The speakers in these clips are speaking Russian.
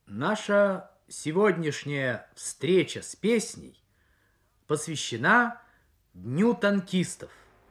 Наша сегодняшняя встреча с песней посвящена Дню танкистов.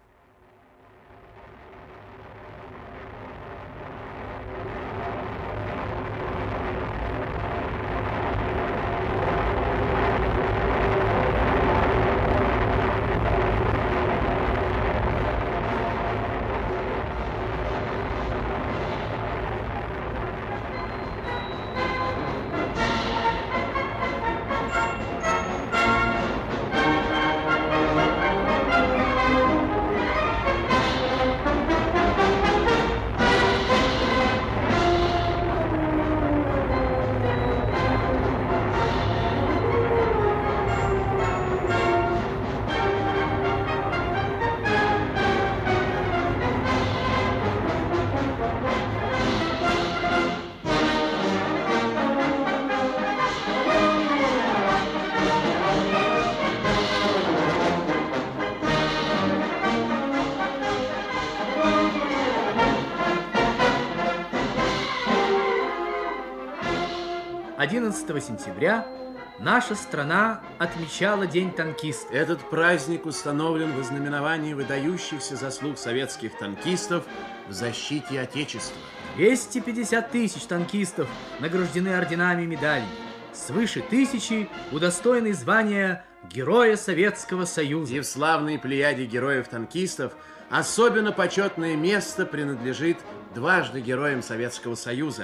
«11 сентября наша страна отмечала День танкиста. Этот праздник установлен в ознаменовании выдающихся заслуг советских танкистов в защите Отечества. 250 тысяч танкистов награждены орденами и медалями. Свыше 1000 удостоены звания Героя Советского Союза. И в славной плеяде героев-танкистов особенно почетное место принадлежит дважды героям Советского Союза.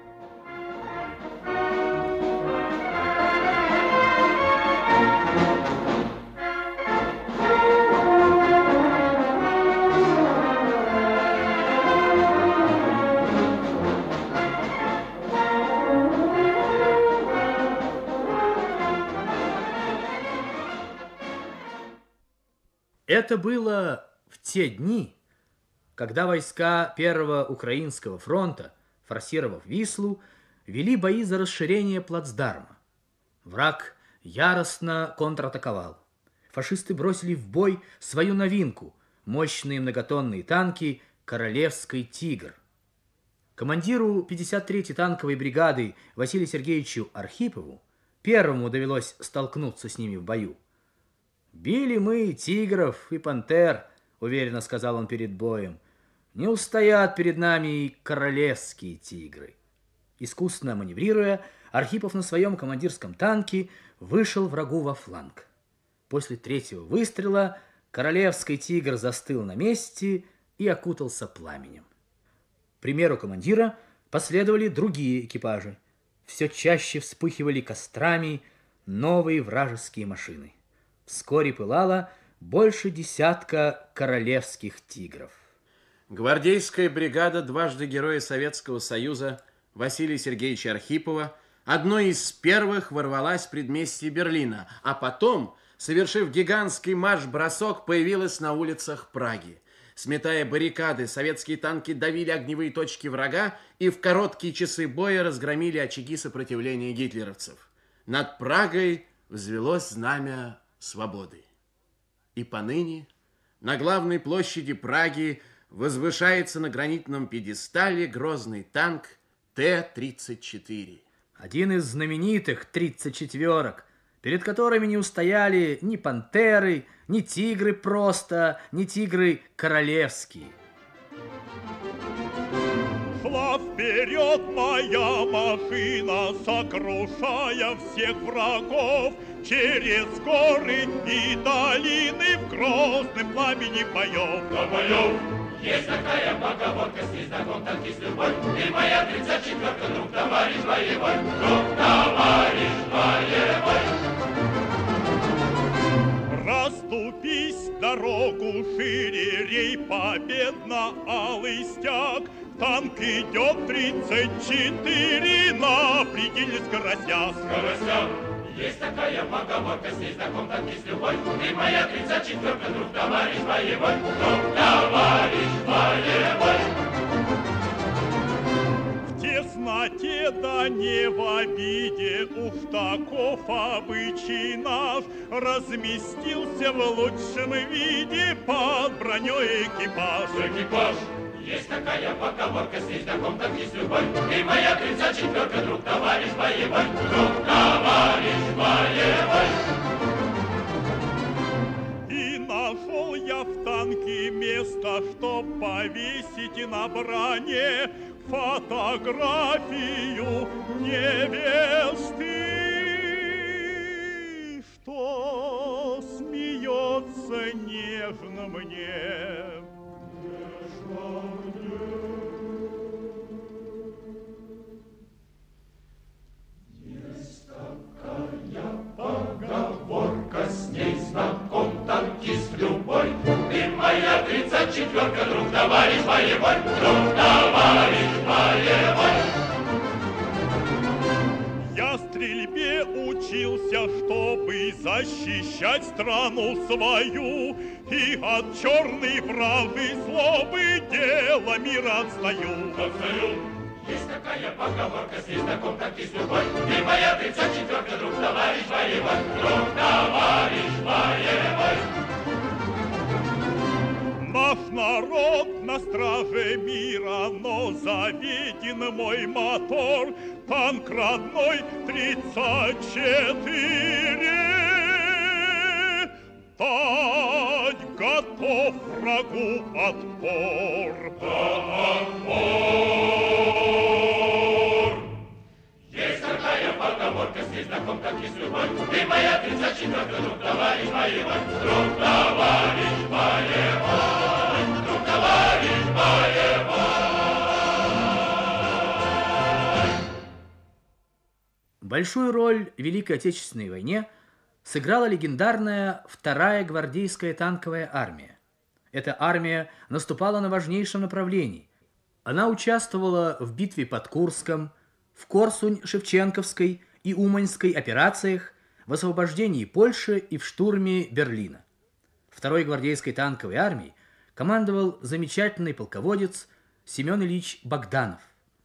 Это было в те дни, когда войска Первого Украинского фронта, форсировав Вислу, вели бои за расширение плацдарма. Враг яростно контратаковал. Фашисты бросили в бой свою новинку – мощные многотонные танки «Королевский тигр». Командиру 53-й танковой бригады Василию Сергеевичу Архипову первому довелось столкнуться с ними в бою. «Били мы тигров и пантер», — уверенно сказал он перед боем. «Не устоят перед нами и королевские тигры». Искусно маневрируя, Архипов на своем командирском танке вышел врагу во фланг. После третьего выстрела королевский тигр застыл на месте и окутался пламенем. К примеру командира последовали другие экипажи. Все чаще вспыхивали кострами новые вражеские машины. Вскоре пылало больше десятка королевских тигров. Гвардейская бригада дважды Героя Советского Союза Василия Сергеевича Архипова одной из первых ворвалась в предместье Берлина, а потом, совершив гигантский марш-бросок, появилась на улицах Праги. Сметая баррикады, советские танки давили огневые точки врага и в короткие часы боя разгромили очаги сопротивления гитлеровцев. Над Прагой взвелось знамя свободы. И поныне на главной площади Праги возвышается на гранитном пьедестале грозный танк Т-34. Один из знаменитых 34-ок, перед которыми не устояли ни пантеры, ни тигры просто, ни тигры королевские. Шла вперед моя машина, сокрушая всех врагов, через горы и долины в грозном пламени боев. До боев! Есть такая поговорка, с знаком танкист любой, и моя 34-ка, друг, товарищ боевой, друг, товарищ боевой. Расступись дорогу шире, рей победно алый стяг. Танк идет 34 на пределе скоростях. Скоростях! Есть такая поговорка, с ней знаком танкист любой, и моя 34-ка, друг, товарищ боевой, друг, товарищ боевой. В тесноте да не в обиде, уж таков обычай наш, разместился в лучшем виде под броней экипаж. Экипаж! Есть такая поговорка, с знаком, так есть любовь. Ты моя 34-ка, друг, товарищ боевой. Друг, товарищ боевой. И нашел я в танке место, чтоб повесить на броне фотографию невесты, что смеется нежно мне. Есть такая поговорка, с ней знаком танкист любой. Ты моя 34-ка, друг, товарищ боевой. Друг, товарищ боевой. Я стрельбе учился, чтобы защищать страну свою, и от черной вражды злобы дело мир отстаю. Есть такая поговорка, с ней знаком танкист любой. Ты моя 34-ка, друг, товарищ боевой. Друг, товарищ боевой. Наш народ на страже мира, но заведен мой мотор. Танк родной 34. Дать готов врагу отпор. Отпор! Есть такая поговорка, с ней знаком танкист любой. Ты моя 34-ка, друг, товарищ боевой. Друг, товарищ боевой. Друг, товарищ боевой. Большую роль в Великой Отечественной войне сыграла легендарная Вторая гвардейская танковая армия. Эта армия наступала на важнейшем направлении. Она участвовала в битве под Курском, в Корсунь-Шевченковской и Уманьской операциях, в освобождении Польши и в штурме Берлина. Второй гвардейской танковой армией командовал замечательный полководец Семен Ильич Богданов.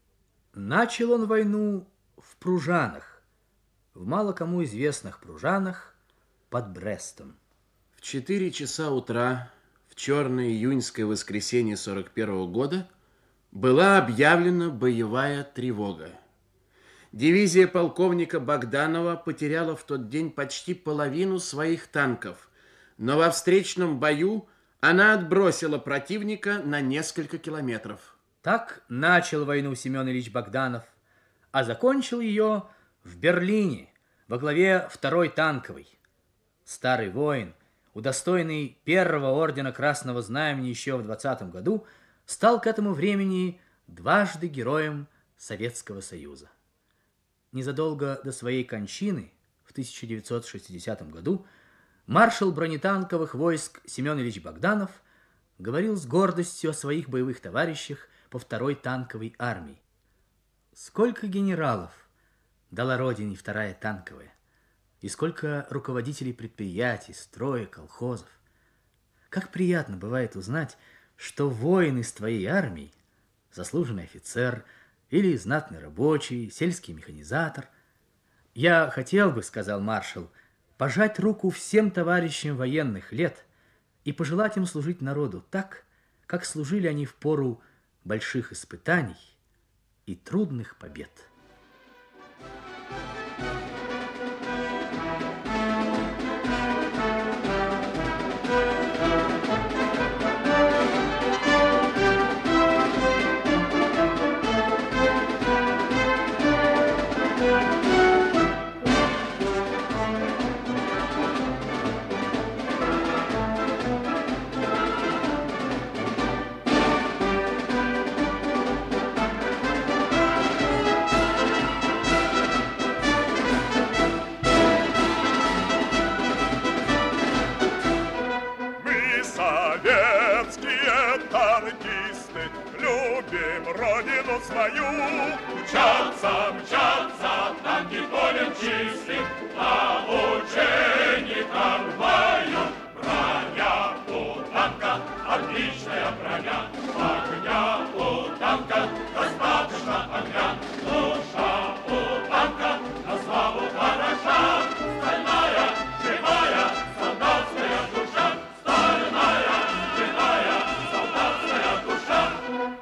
Начал он войну в Пружанах, в мало кому известных Пружанах под Брестом. В 4 часа утра, в черное июньское воскресенье 41-го года, была объявлена боевая тревога. Дивизия полковника Богданова потеряла в тот день почти половину своих танков, но во встречном бою она отбросила противника на несколько километров. Так начал войну Семен Ильич Богданов, а закончил ее в Берлине во главе второй танковой. Старый воин, удостоенный первого ордена Красного Знамени еще в 20 году, стал к этому времени дважды героем Советского Союза. Незадолго до своей кончины, в 1960 году, маршал бронетанковых войск Семен Ильич Богданов говорил с гордостью о своих боевых товарищах по второй танковой армии. Сколько генералов дала Родине вторая танковая, и сколько руководителей предприятий, строек, колхозов. Как приятно бывает узнать, что воин из твоей армии, заслуженный офицер или знатный рабочий, сельский механизатор. Я хотел бы, сказал маршал, пожать руку всем товарищам военных лет и пожелать им служить народу так, как служили они в пору больших испытаний и трудных побед. Родину свою. Мчатся, мчатся, танки полем чистым, на учениках в бою. Броня у танка, отличная броня, огня у танка достаточно огня. Душа у танка на славу хороша, стальная, живая, солдатская душа, стальная, живая, солдатская душа.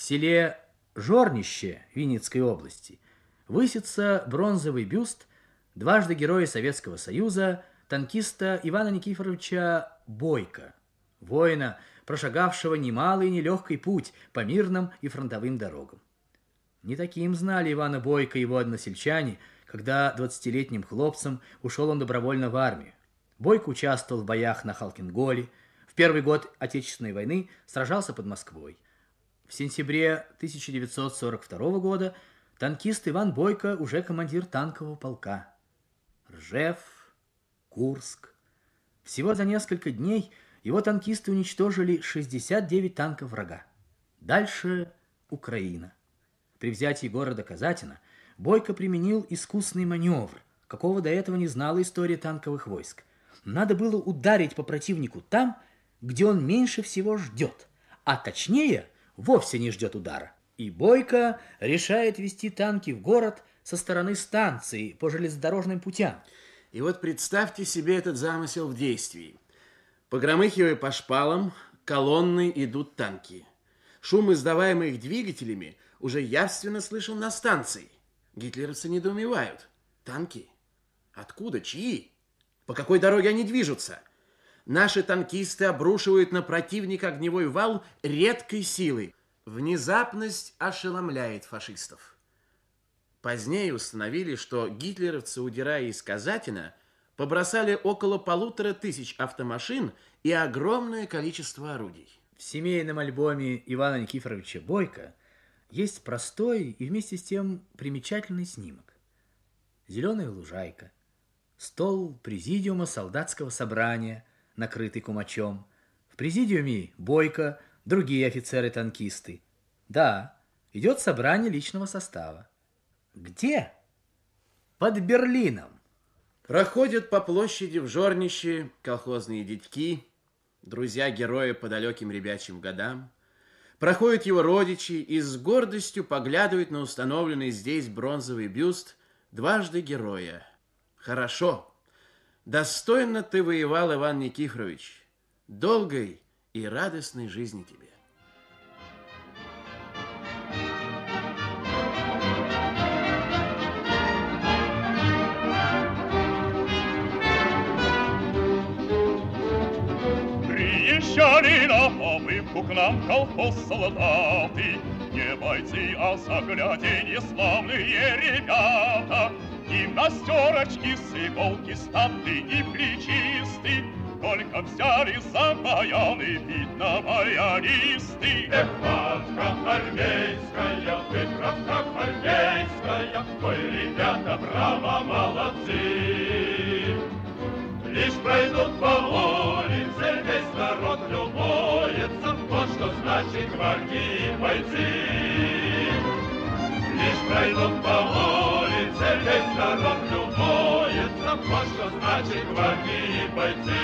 селе Жорнище Винницкой области высится бронзовый бюст дважды Героя Советского Союза, танкиста Ивана Никифоровича Бойко, воина, прошагавшего немалый и нелегкий путь по мирным и фронтовым дорогам. Не таким знали Ивана Бойко его односельчане, когда 20-летним хлопцем ушел он добровольно в армию. Бойко участвовал в боях на Халкинголе, в первый год Отечественной войны сражался под Москвой. В сентябре 1942 года танкист Иван Бойко уже командир танкового полка. Ржев, Курск. Всего за несколько дней его танкисты уничтожили 69 танков врага. Дальше Украина. При взятии города Казатина Бойко применил искусный маневр, какого до этого не знала история танковых войск. Надо было ударить по противнику там, где он меньше всего ждет, а точнее вовсе не ждет удара. И Бойко решает вести танки в город со стороны станции по железнодорожным путям. И вот представьте себе этот замысел в действии. Погромыхивая по шпалам, колонной идут танки. Шум, издаваемый их двигателями, уже явственно слышен на станции. Гитлеровцы недоумевают. Танки? Откуда? Чьи? По какой дороге они движутся? Наши танкисты обрушивают на противника огневой вал редкой силы. Внезапность ошеломляет фашистов. Позднее установили, что гитлеровцы, удирая из Казатина, побросали около 1500 автомашин и огромное количество орудий. В семейном альбоме Ивана Никифоровича Бойко есть простой и вместе с тем примечательный снимок. Зеленая лужайка, стол президиума солдатского собрания, накрытый кумачом. В президиуме Бойко, другие офицеры-танкисты. Да, идет собрание личного состава. Где? Под Берлином. Проходят по площади в Жорнище колхозные дядьки, друзья героя по далеким ребячьим годам. Проходят его родичи и с гордостью поглядывают на установленный здесь бронзовый бюст дважды героя. Хорошо, достойно ты воевал, Иван Никифорович. Долгой и радостной жизни тебе. Приезжали на побывку к нам в колхоз солдаты, не бойцы, а загляденье славные ребята. Гимнастерочки с иголки статы и плечисты, только взяли за баяны, видно, баянисты. Эх, матка армейская, выправка армейская, ой, ребята, браво, молодцы. Лишь пройдут по улице, весь народ любуется, вот что значит гвардии бойцы. Лишь пройдут по улице, весь народ любуется, вот что значит гвардии бойцы.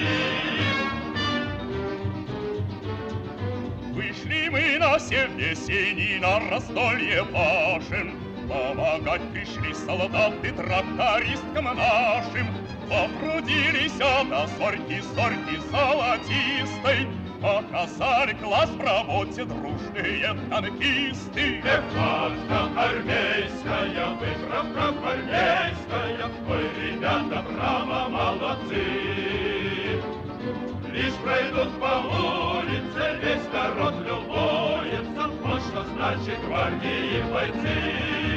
Вышли мы на севне сени, на раздолье пашем, помогать пришли солдаты трактористкам нашим. Потрудились до зорьки золотистой, показали класс в работе дружные танкисты. Эх, матка армейская, выправка армейская, ой, ребята, браво, молодцы. Лишь пройдут по улице, весь народ любуется, вот что значит гвардии бойцы.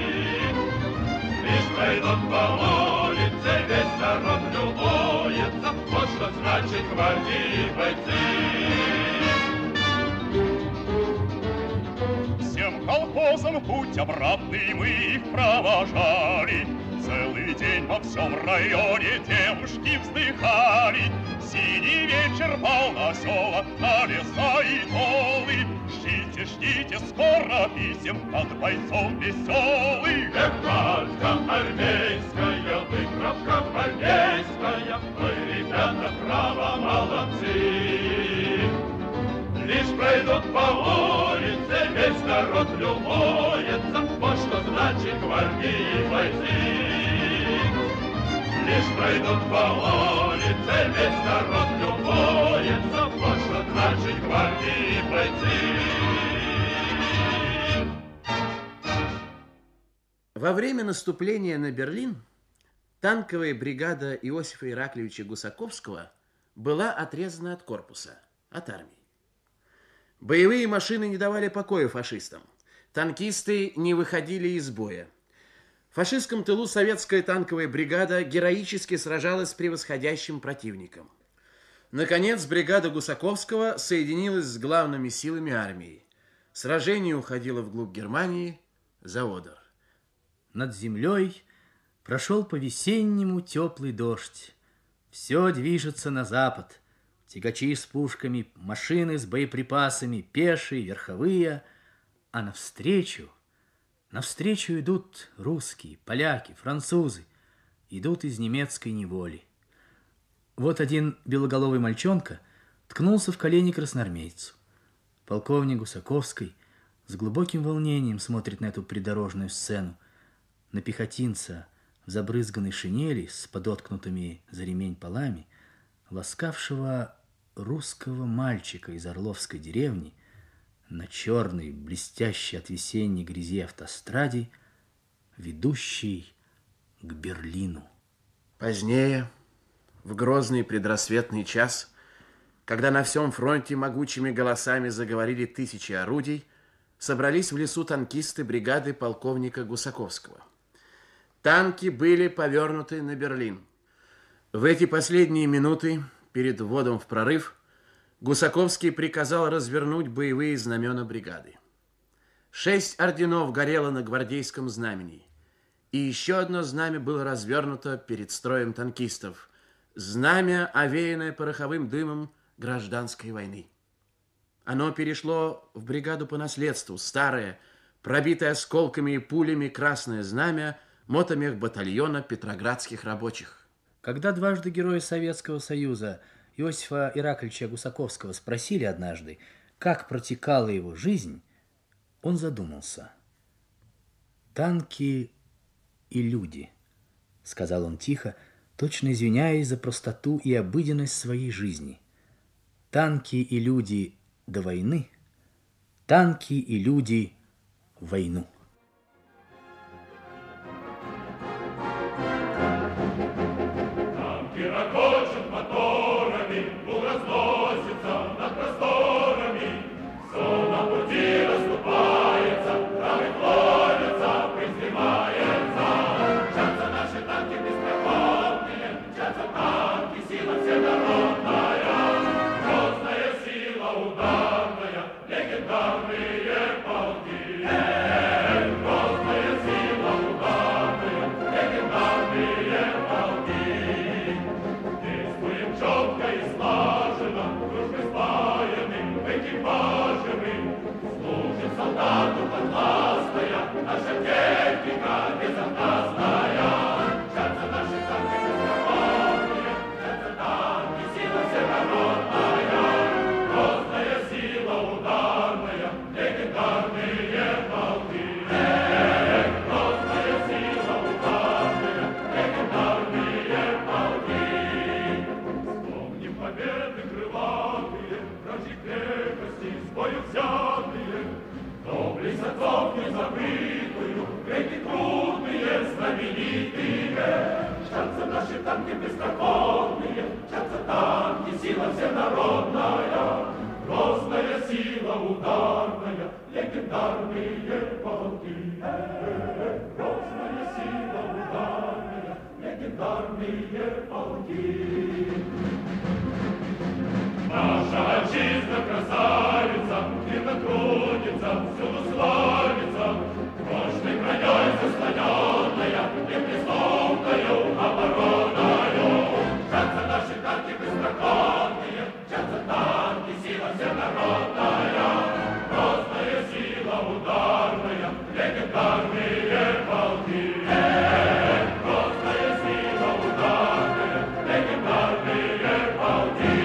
Лишь пройдут по улице, весь народ любуется, вот что значит гвардии бойцы. Всем колхозам путь обратный мы их провожали. Целый день во всем районе девушки вздыхали. Синий вечер пал на села, на леса и долы. Ждите, ждите, скоро писем от бойцов веселых. Эх, матка армейская, выправка армейская, ой, ребята, браво, молодцы. Лишь пройдут по улице, весь народ любуется, вот что значит гвардии бойцы. Лишь пройдут по улице, весь народ любуется, вот что значит гвардии бойцы. Во время наступления на Берлин танковая бригада Иосифа Ираклиевича Гусаковского была отрезана от корпуса, от армии. Боевые машины не давали покоя фашистам. Танкисты не выходили из боя. В фашистском тылу советская танковая бригада героически сражалась с превосходящим противником. Наконец, бригада Гусаковского соединилась с главными силами армии. Сражение уходило вглубь Германии за Одер. Над землей прошел по-весеннему теплый дождь. Все движется на запад. Тягачи с пушками, машины с боеприпасами, пешие, верховые. А навстречу идут русские, поляки, французы. Идут из немецкой неволи. Вот один белоголовый мальчонка ткнулся в колени красноармейцу. Полковник Гусаковский с глубоким волнением смотрит на эту придорожную сцену, на пехотинца в забрызганной шинели с подоткнутыми за ремень полами, ласкавшего русского мальчика из Орловской деревни на черной, блестящей от весенней грязи автостраде, ведущей к Берлину. Позднее, в грозный предрассветный час, когда на всем фронте могучими голосами заговорили тысячи орудий, собрались в лесу танкисты бригады полковника Гусаковского. Танки были повернуты на Берлин. В эти последние минуты, перед вводом в прорыв, Гусаковский приказал развернуть боевые знамена бригады. 6 орденов горело на гвардейском знамени, и еще одно знамя было развернуто перед строем танкистов. Знамя, овеянное пороховым дымом гражданской войны. Оно перешло в бригаду по наследству, старое, пробитое осколками и пулями красное знамя мотомехбатальона петроградских рабочих. Когда дважды Героя Советского Союза Иосифа Ираклича Гусаковского спросили однажды, как протекала его жизнь, он задумался. «Танки и люди», — сказал он тихо, точно извиняясь за простоту и обыденность своей жизни. «Танки и люди до войны, танки и люди в войну». Танки ракочут моторами, гул разносится над просторами. Все на пути расступается, травы клонятся, пыль вздымается. Мчатся наши танки быстроходные, мчатся танки, сила всенародная. Грозная сила ударная, легендарные полки. Грозная сила ударная, легендарные полки. Действуем четко и слаженно, дружбой спаянным экипажем. Служит солдату подвластная наша техника безотказная. Мчатся наши танки быстроходные, мчатся танки, сила всенародная. Грозная сила ударная, легендарные полки. Грозная сила ударная, легендарные полки. Вспомним победы крылатые, вражьи крепости с бою взятые. Доблесть отцов незабытую, эти трудные, знаменитые. Мчатся наши танки быстроходные, мчатся танки, сила всенародная. Грозная сила ударная, легендарные полки. Грозная сила ударная, легендарные полки. Наша отчизна красавица, мирно трудится, всюду славится. Мощной броней заслоненная, неприступною обороною. Мчатся наши танки быстроходные, мчатся танки, сила всенародная. Грозная сила ударная, легендарные полки. Грозная сила ударная, легендарные полки.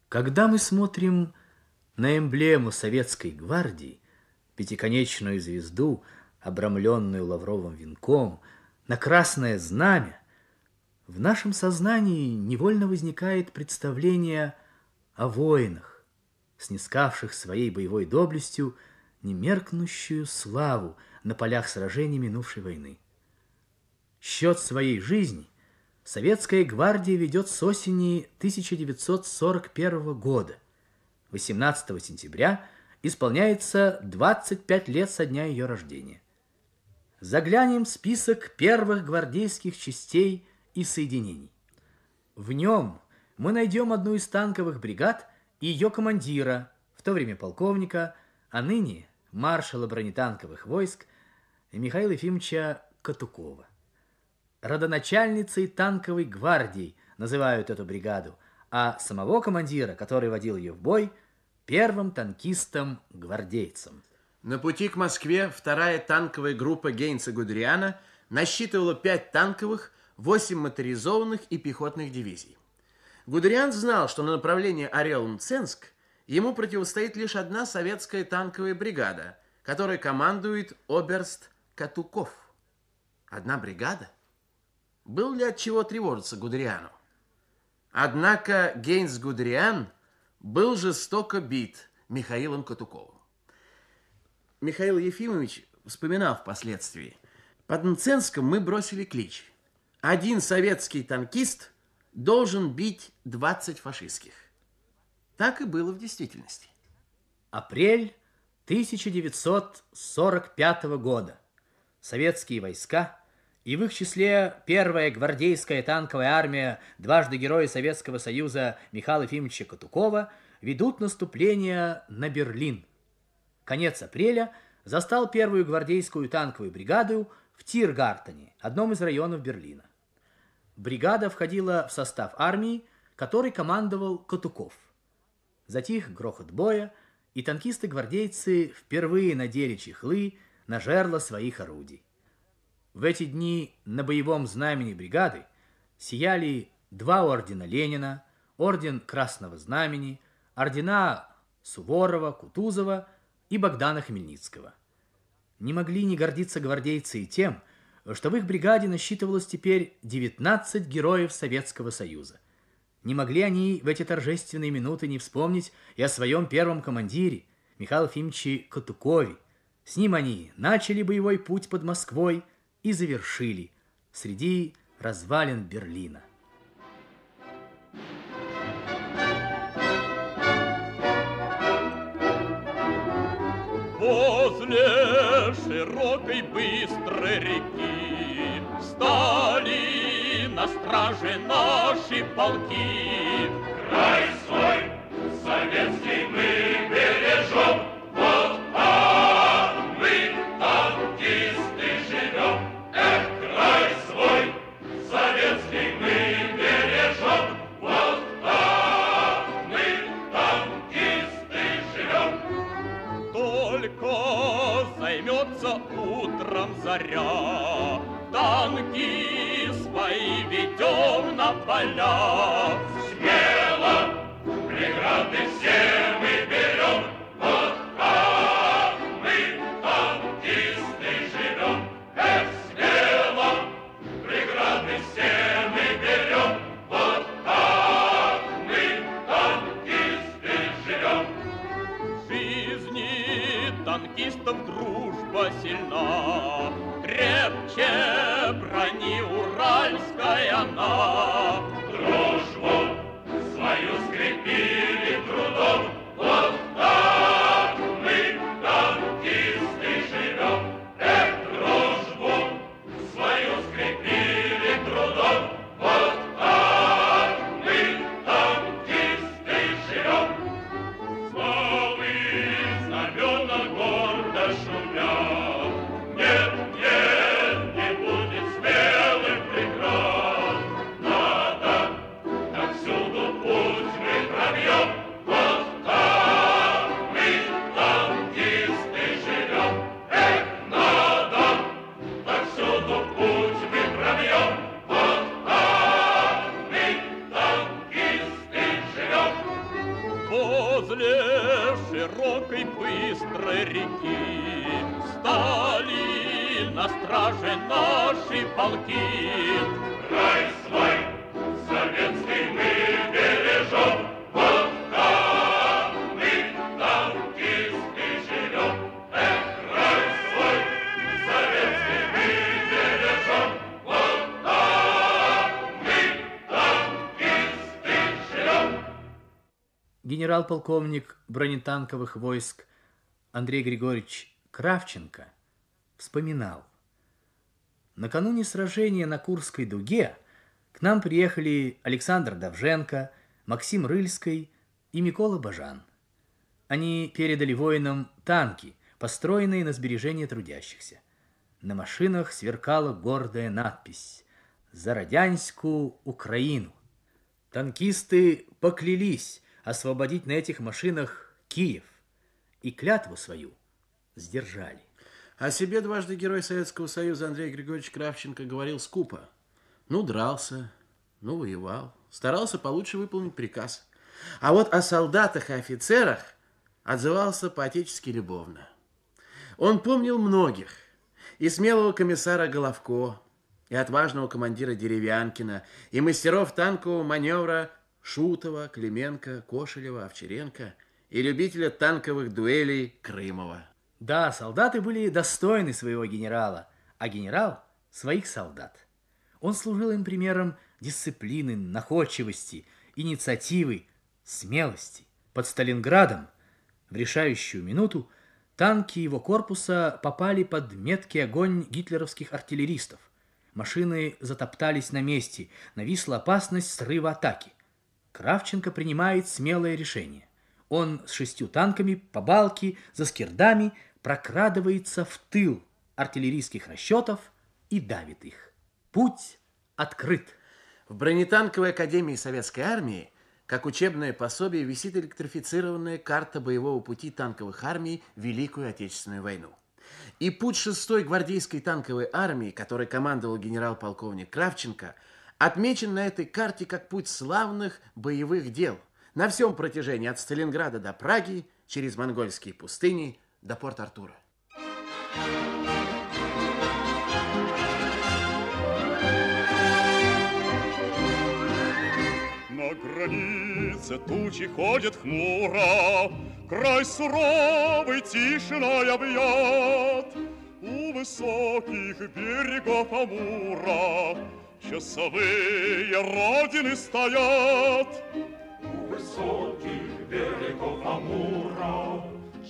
Когда мы смотрим на эмблему Советской гвардии, пятиконечную звезду, обрамленную лавровым венком, на красное знамя, в нашем сознании невольно возникает представление о воинах, снискавших своей боевой доблестью немеркнущую славу на полях сражений минувшей войны. Счет своей жизни Советская гвардия ведет с осени 1941 года. 18 сентября исполняется 25 лет со дня ее рождения. Заглянем в список первых гвардейских частей и соединений. В нем мы найдем одну из танковых бригад и ее командира, в то время полковника, а ныне маршала бронетанковых войск Михаила Ефимовича Катукова. Родоначальницей танковой гвардии называют эту бригаду, а самого командира, который водил ее в бой, первым танкистом-гвардейцем. На пути к Москве вторая танковая группа Гейнца Гудериана насчитывала 5 танковых, 8 моторизованных и пехотных дивизий. Гудериан знал, что на направлении Орел-Мценск ему противостоит лишь одна советская танковая бригада, которой командует оберст Катуков. Одна бригада? Был ли от чего тревожиться Гудериану? Однако Гейнц Гудериан был жестоко бит Михаилом Катуковым. Михаил Ефимович вспоминал впоследствии: под Мценском мы бросили клич: один советский танкист должен бить 20 фашистских. Так и было в действительности. Апрель 1945 года. Советские войска, и в их числе первая гвардейская танковая армия, дважды Героя Советского Союза Михаила Ефимовича Катукова, ведут наступление на Берлин. Конец апреля застал первую гвардейскую танковую бригаду в Тиргартене, одном из районов Берлина. Бригада входила в состав армии, которой командовал Катуков. Затих грохот боя, и танкисты-гвардейцы впервые надели чехлы на жерла своих орудий. В эти дни на боевом знамени бригады сияли 2 ордена Ленина, орден Красного Знамени, ордена Суворова, Кутузова и Богдана Хмельницкого. Не могли не гордиться гвардейцы и тем, что в их бригаде насчитывалось теперь 19 героев Советского Союза. Не могли они в эти торжественные минуты не вспомнить и о своем первом командире, Михаиле Ефимовиче Катукове. С ним они начали боевой путь под Москвой и завершили среди развалин Берлина. Возле широкой быстрой реки встали на страже наши полки. Край свой советский мы бережем, вот там мы, танкисты, живем. Эх, край свой советский мы бережем, вот там мы, танкисты, живем. Только займется утром заря, танки свои ведем на поля. Смело преграды все мы берем, вот так мы, танкисты, живем. Эх, смело преграды все мы берем, вот так мы, танкисты, живем. В жизни танкистов дружба сильна, крепче брони уральская она. Дружбу свою скрепили трудом, вот так мы, танкисты, живем. Эх, дружбу свою скрепили трудом, вот так мы, танкисты, живем. Славы знамена гордо шумят, нет, нет, не будет смелых преград. даже наши полки. Край свой советский мы бережем, вот там мы, танкисты, живем. Край свой советский мы бережем, вот там мы, танкисты, живем. Генерал-полковник бронетанковых войск Андрей Григорьевич Кравченко вспоминал: накануне сражения на Курской дуге к нам приехали Александр Довженко, Максим Рыльский и Микола Бажан. Они передали воинам танки, построенные на сбережение трудящихся. На машинах сверкала гордая надпись «За Радянскую Украину». Танкисты поклялись освободить на этих машинах Киев и клятву свою сдержали. О себе дважды Герой Советского Союза Андрей Григорьевич Кравченко говорил скупо. Ну, дрался, ну, воевал, старался получше выполнить приказ. А вот о солдатах и офицерах отзывался по-отечески любовно. Он помнил многих: и смелого комиссара Головко, и отважного командира Деревянкина, и мастеров танкового маневра Шутова, Клименко, Кошелева, Овчаренко, и любителя танковых дуэлей Крымова. Да, солдаты были достойны своего генерала, а генерал – своих солдат. Он служил им примером дисциплины, находчивости, инициативы, смелости. Под Сталинградом в решающую минуту танки его корпуса попали под меткий огонь гитлеровских артиллеристов. Машины затоптались на месте, нависла опасность срыва атаки. Кравченко принимает смелое решение. Он с 6 танками по балке за скирдами прокрадывается в тыл артиллерийских расчетов и давит их. Путь открыт. В бронетанковой академии Советской армии, как учебное пособие, висит электрифицированная карта боевого пути танковых армий в Великую Отечественную войну. И путь 6-й гвардейской танковой армии, которой командовал генерал-полковник Кравченко, отмечен на этой карте как путь славных боевых дел на всем протяжении от Сталинграда до Праги, через монгольские пустыни до Порт-Артура. На границе тучи ходят хмуро, край суровый тишиной объят. У высоких берегов Амура часовые родины стоят. У высоких берегов Амура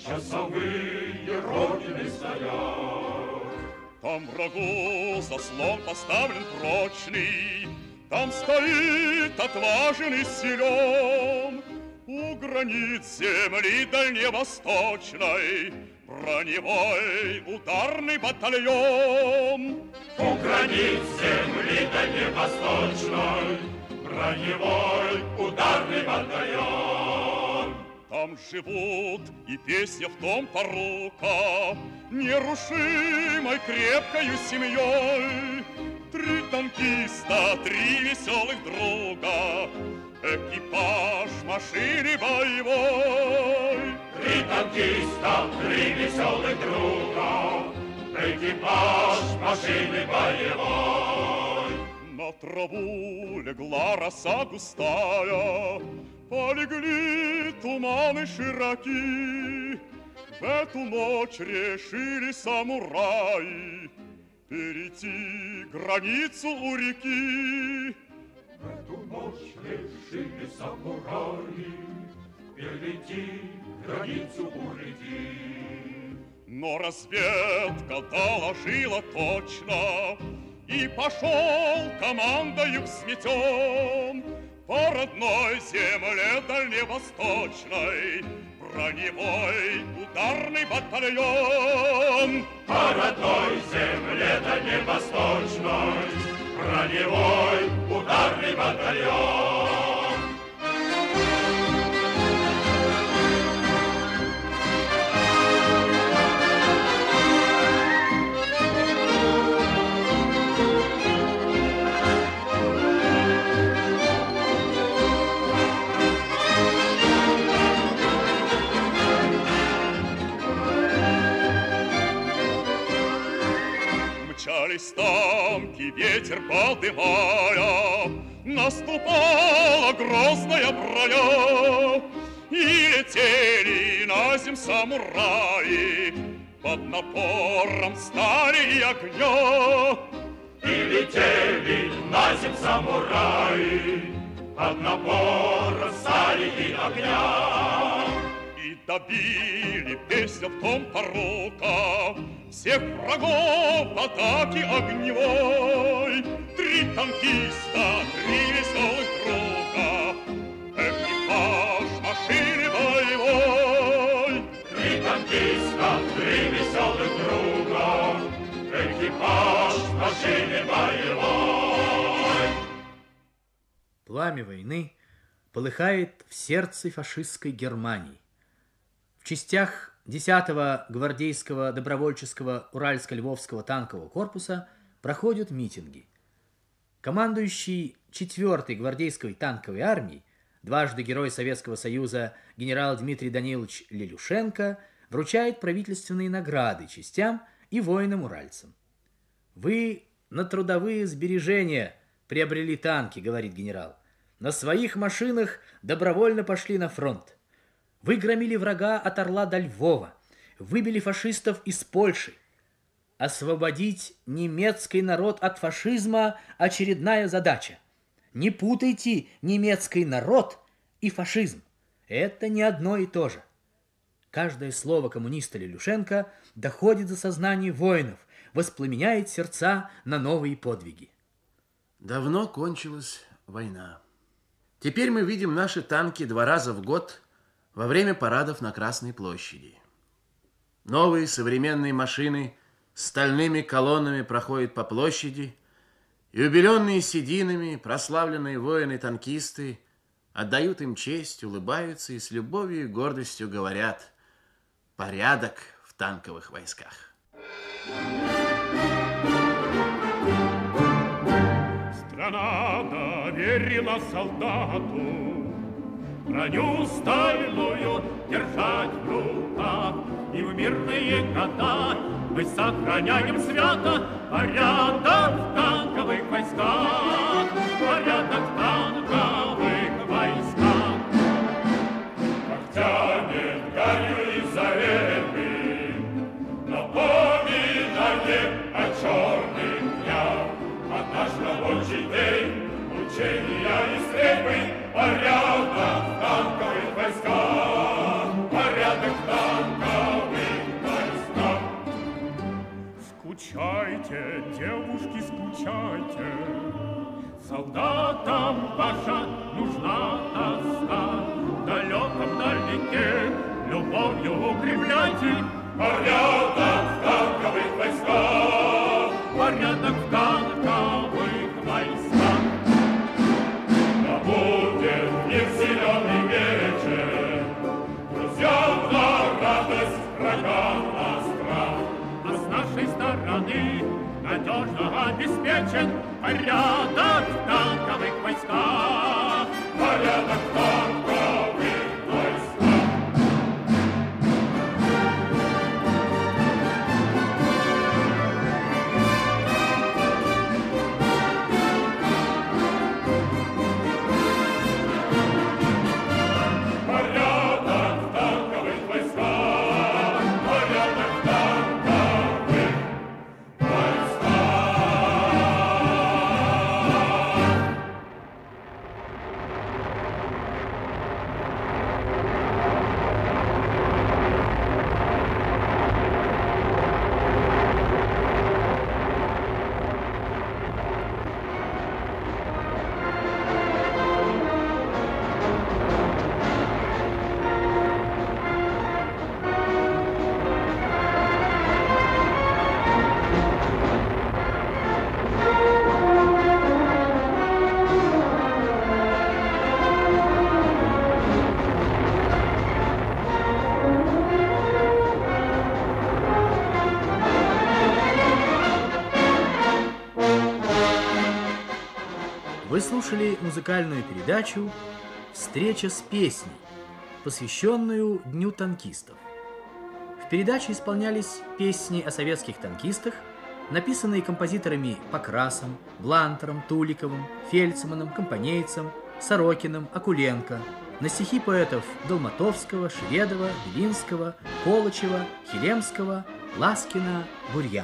часовые родины стоят. Там врагу заслон поставлен прочный, там стоит отважен и силен. У границ земли дальневосточной броневой ударный батальон. У границ земли дальневосточной броневой ударный батальон. Там живут, и песня в том порука, нерушимой крепкою семьей. 3 танкиста, 3 веселых друга, экипаж машины боевой. 3 танкиста, 3 веселых друга, экипаж машины боевой. На траву легла роса густая, полегли туманы широки. В эту ночь решили самураи перейти границу у реки. В эту ночь решили самураи перейти границу у реки. Но разведка доложила точно, и пошел командою взметен по родной земле дальневосточной броневой ударный батальон. По родной земле дальневосточной броневой ударный батальон. Мчались танки, ветер подымая, наступала грозная броня, и летели на земь самураи под напором стали и огня. И летели на земь самураи под напором стали и огня. И добили песня в том порока всех врагов атаки огневой. 3 танкиста, 3 веселых друга, экипаж машины боевой. 3 танкиста, 3 веселых друга, экипаж машины боевой. Пламя войны полыхает в сердце фашистской Германии. В частях 10-го гвардейского добровольческого Уральско-Львовского танкового корпуса проходят митинги. Командующий 4-й гвардейской танковой армией, дважды Герой Советского Союза генерал Дмитрий Данилович Лелюшенко, вручает правительственные награды частям и воинам-уральцам. «Вы на трудовые сбережения приобрели танки», — говорит генерал. «На своих машинах добровольно пошли на фронт. Вы громили врага от Орла до Львова, выбили фашистов из Польши. Освободить немецкий народ от фашизма – очередная задача. Не путайте немецкий народ и фашизм. Это не одно и то же». Каждое слово коммуниста Лелюшенко доходит до сознания воинов, воспламеняет сердца на новые подвиги. Давно кончилась война. Теперь мы видим наши танки 2 раза в год во время парадов на Красной площади. Новые современные машины с стальными колоннами проходят по площади, и убеленные сединами прославленные воины-танкисты отдают им честь, улыбаются и с любовью и гордостью говорят: «Порядок в танковых войсках». Страна доверила солдату броню стальную держать в руках, и в мирные года мы сохраняем свято порядок в танковых войсках, порядок в танковых войсках. Как тянет гарью и заветы напоминание о черных днях, а наш рабочий день учения и стрельбы, порядок в танковых войсках, порядок в танковых войсках. Скучайте, девушки, скучайте, солдатам ваша нужна тоска. В далеком далеке любовью укрепляйте Порядок в танковых войсках, порядок в танковых войсках. да будет мир зеленый вечер, друзьям на радость, врагам на страх. А с нашей стороны надежно обеспечен порядок в танковых войсках. Порядок в танковых войсках. Порядок в танковых войсках. Порядок в танковых войсках. Вы слушали музыкальную передачу «Встреча с песней», посвященную Дню танкистов. В передаче исполнялись песни о советских танкистах, написанные композиторами Покрасом, Блантером, Туликовым, Фельдсманом, Компанейцем, Сорокиным, Акуленко, на стихи поэтов Долматовского, Шведова, Белинского, Колычева, Хилемского, Ласкина, Бурьяна.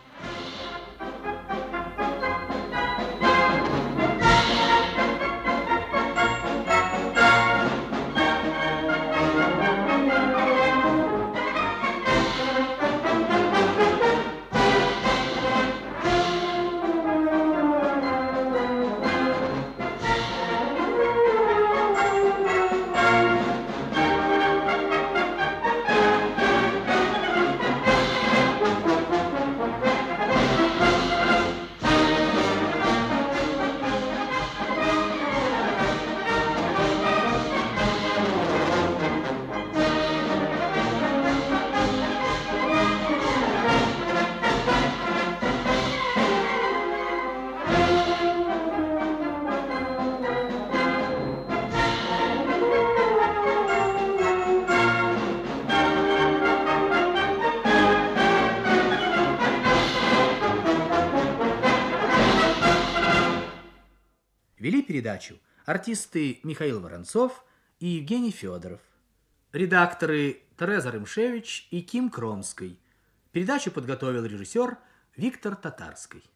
Вели передачу артисты Михаил Воронцов и Евгений Федоров. Редакторы Тереза Рымшевич и Ким Кромский. Передачу подготовил режиссер Виктор Татарский.